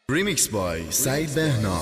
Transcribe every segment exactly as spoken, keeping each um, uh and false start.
Remix by Said Behnam.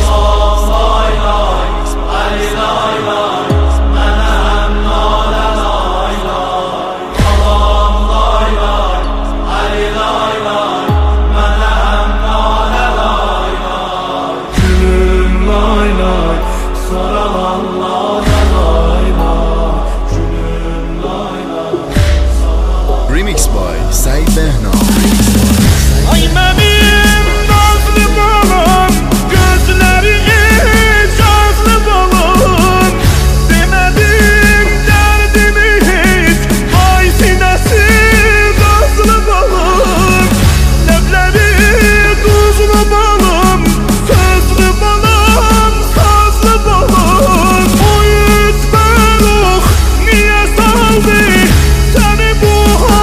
Remix by Said Behnam. Ay benim nazlı balım, gözleri hiç azlı balım. Demedim derdimi hiç, ay sinesi nazlı balım. Lebleri tuzlu balım, sözlü balım, sazlı balım. O yüz beruk niye saldı seni bu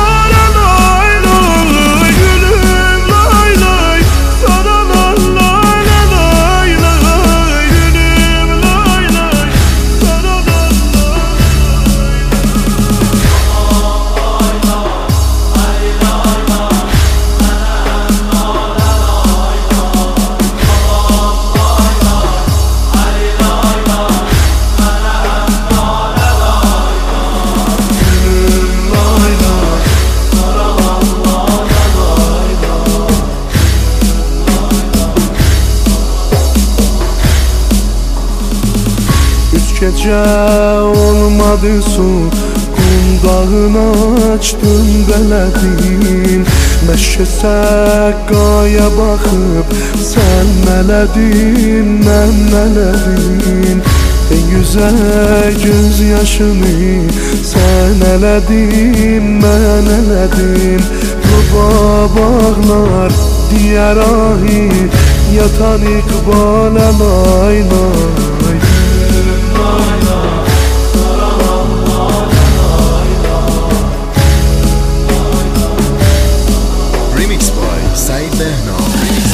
gece olmadı su, kundağını açtım beledin. Meşe sekkaya bakıp sen meledin, ben meledim. En güzel gözyaşını sen eledin, ben eledim. Ruba bağlar diğer ahi, yatan ikbale lay lay. Remix by Said Behnam.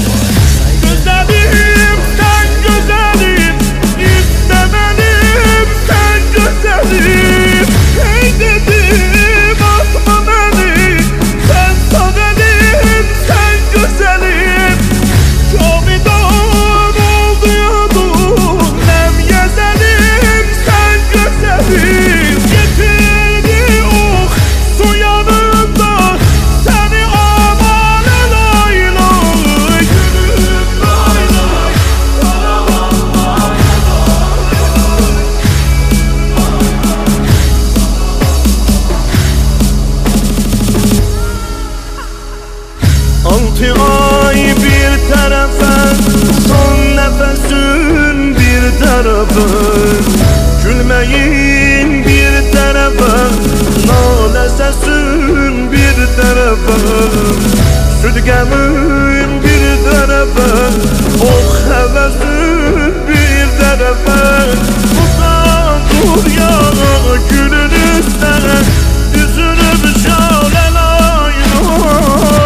Güzelim sen güzelim, istemedim sen güzelim. Hey dedim atma beni, sen sadelim sen güzelim. Çoğudan oldu yadum, nem gezelim sen güzelim. Getirdi ok su yanında seni aman lay lay. Gülüm lay lay, karavan lay lay. Altı ay bir tarafa, son nefesin bir tarafa. Gülmeyin bir tarafa, nale sesin bir tarafa. Südgemin bir tarafa, ok hevesin bir tarafa. Uzak dur ya gülün üstüne, düzünüz şale lay lay.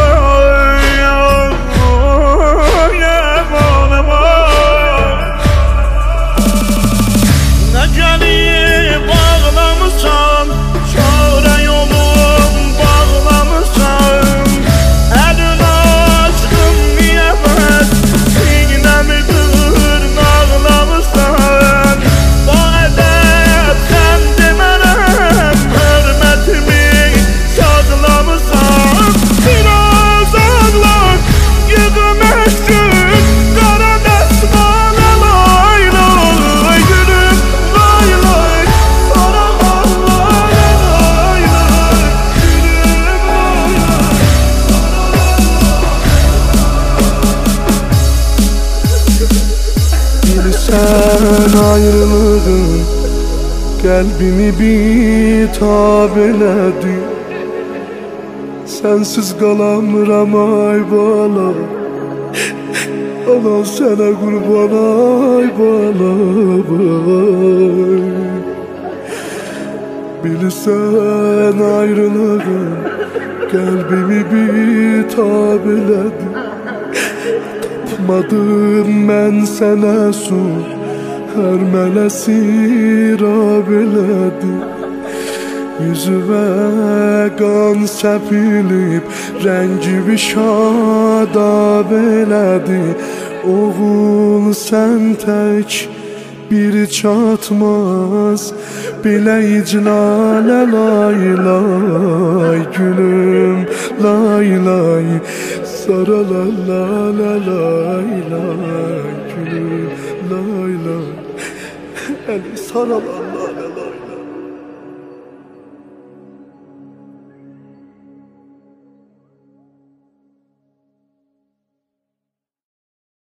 Sen ayrılığın kalbimi bitap eledi. Sensiz kalamıram ay bala, ana sana kurban ay bala bay. Bilsen ayrılığın kalbimi bitap eledi. Tapmadım ben sana su, her melesi rab eledi. Yüzüme qan səpilib, rəngi bir şadab elədi. Oğul sən tək bir çatmaz, belə iclalə lay lay gülüm lay lay, sarala la la lay lay gülüm lay lay, eli sarala.